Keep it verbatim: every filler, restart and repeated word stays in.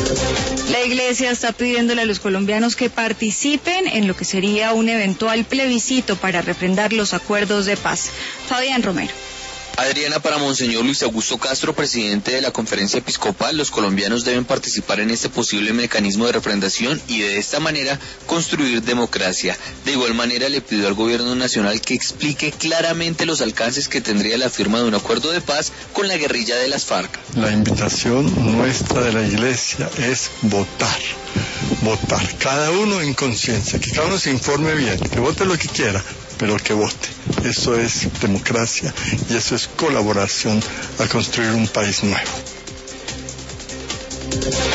La Iglesia está pidiéndole a los colombianos que participen en lo que sería un eventual plebiscito para refrendar los acuerdos de paz. Fabián Romero. Adriana, para Monseñor Luis Augusto Castro, presidente de la Conferencia Episcopal, los colombianos deben participar en este posible mecanismo de refrendación y de esta manera construir democracia. De igual manera le pidió al gobierno nacional que explique claramente los alcances que tendría la firma de un acuerdo de paz con la guerrilla de las FARC. La invitación nuestra de la Iglesia es votar, votar, cada uno en conciencia, que cada uno se informe bien, que vote lo que quiera, pero que vote. Eso es democracia y eso es colaboración a construir un país nuevo.